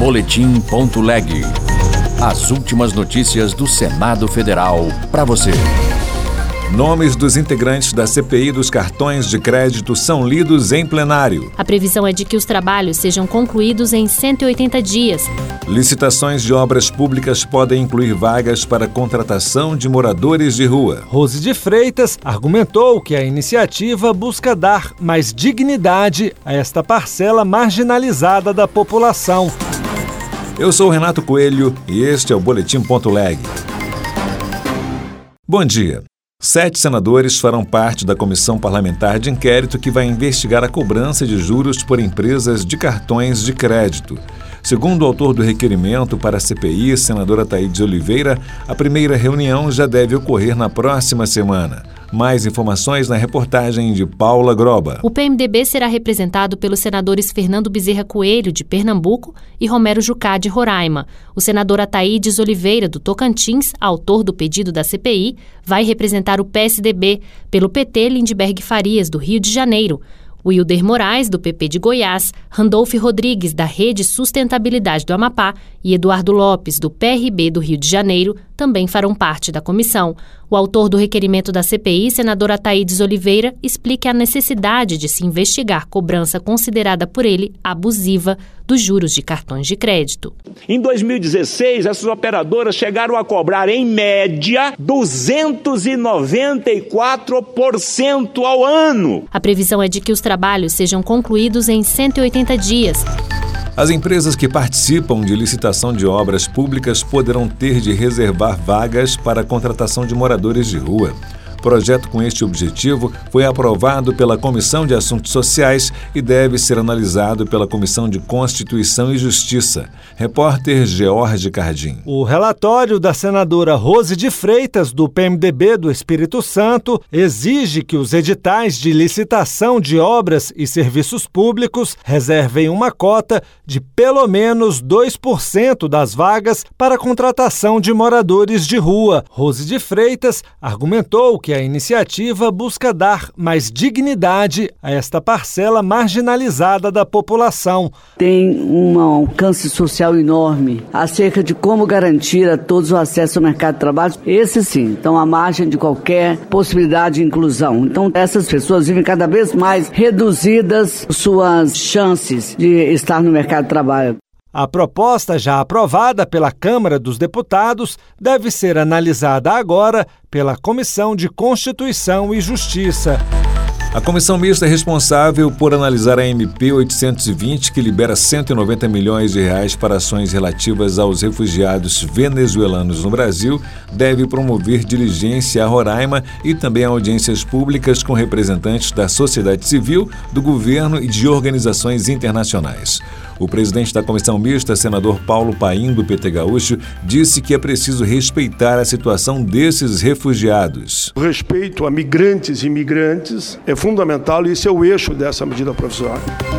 Boletim.leg. As últimas notícias do Senado Federal para você. Nomes dos integrantes da CPI dos cartões de crédito são lidos em plenário. A previsão é de que os trabalhos sejam concluídos em 180 dias. Licitações de obras públicas podem incluir vagas para contratação de moradores de rua. Rose de Freitas argumentou que a iniciativa busca dar mais dignidade a esta parcela marginalizada da população. Eu sou Renato Coelho e este é o Boletim.leg. Bom dia. 7 senadores farão parte da comissão parlamentar de inquérito que vai investigar a cobrança de juros por empresas de cartões de crédito. Segundo o autor do requerimento para a CPI, senadora Thaídes Oliveira, a primeira reunião já deve ocorrer na próxima semana. Mais informações na reportagem de Paula Groba. O PMDB será representado pelos senadores Fernando Bezerra Coelho, de Pernambuco, e Romero Jucá, de Roraima. O senador Ataídes Oliveira, do Tocantins, autor do pedido da CPI, vai representar o PSDB, pelo PT Lindbergh Farias, do Rio de Janeiro. Wilder Moraes, do PP de Goiás, Randolfo Rodrigues, da Rede Sustentabilidade do Amapá e Eduardo Lopes, do PRB do Rio de Janeiro, também farão parte da comissão. O autor do requerimento da CPI, senador Ataídes Oliveira, explica a necessidade de se investigar cobrança considerada por ele abusiva dos juros de cartões de crédito. Em 2016, essas operadoras chegaram a cobrar, em média, 294% ao ano. A previsão é de que os trabalhos sejam concluídos em 180 dias. As empresas que participam de licitação de obras públicas poderão ter de reservar vagas para a contratação de moradores de rua. O projeto com este objetivo foi aprovado pela Comissão de Assuntos Sociais e deve ser analisado pela Comissão de Constituição e Justiça. Repórter George Cardim. O relatório da senadora Rose de Freitas, do PMDB do Espírito Santo, exige que os editais de licitação de obras e serviços públicos reservem uma cota de pelo menos 2% das vagas para a contratação de moradores de rua. Rose de Freitas argumentou que a iniciativa busca dar mais dignidade a esta parcela marginalizada da população. Tem um alcance social enorme acerca de como garantir a todos o acesso ao mercado de trabalho. Esse sim, estão à margem de qualquer possibilidade de inclusão. Então essas pessoas vivem cada vez mais reduzidas suas chances de estar no mercado de trabalho. A proposta, já aprovada pela Câmara dos Deputados, deve ser analisada agora pela Comissão de Constituição e Justiça. A comissão mista é responsável por analisar a MP 820, que libera 190 milhões de reais para ações relativas aos refugiados venezuelanos no Brasil, deve promover diligência a Roraima e também audiências públicas com representantes da sociedade civil, do governo e de organizações internacionais. O presidente da comissão mista, senador Paulo Paim, do PT Gaúcho, disse que é preciso respeitar a situação desses refugiados. O respeito a migrantes e imigrantes é fundamental e esse é o eixo dessa medida provisória.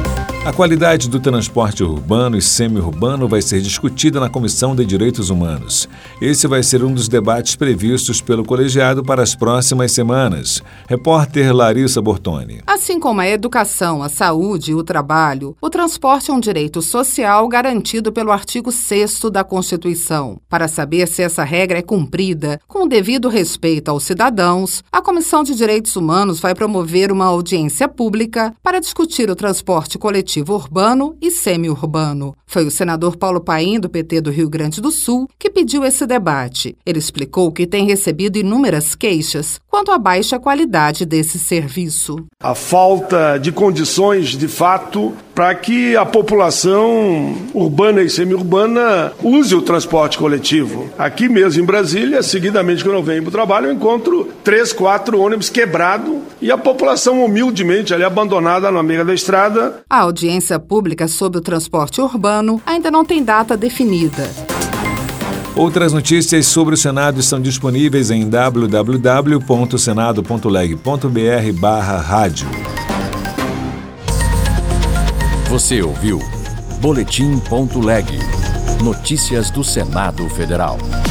A qualidade do transporte urbano e semi-urbano vai ser discutida na Comissão de Direitos Humanos. Esse vai ser um dos debates previstos pelo colegiado para as próximas semanas. Repórter Larissa Bortoni. Assim como a educação, a saúde e o trabalho, o transporte é um direito social garantido pelo artigo 6º da Constituição. Para saber se essa regra é cumprida com o devido respeito aos cidadãos, a Comissão de Direitos Humanos vai promover uma audiência pública para discutir o transporte coletivo urbano e semi-urbano. Foi o senador Paulo Paim, do PT do Rio Grande do Sul, que pediu esse debate. Ele explicou que tem recebido inúmeras queixas quanto à baixa qualidade desse serviço. A falta de condições, de fato, para que a população urbana e semi-urbana use o transporte coletivo. Aqui mesmo em Brasília, seguidamente quando eu venho para o trabalho, eu encontro 3, 4 ônibus quebrados e a população humildemente ali abandonada na beira da estrada. A audiência pública sobre o transporte urbano ainda não tem data definida. Outras notícias sobre o Senado estão disponíveis em www.senado.leg.br/rádio. Você ouviu Boletim.leg. Notícias do Senado Federal.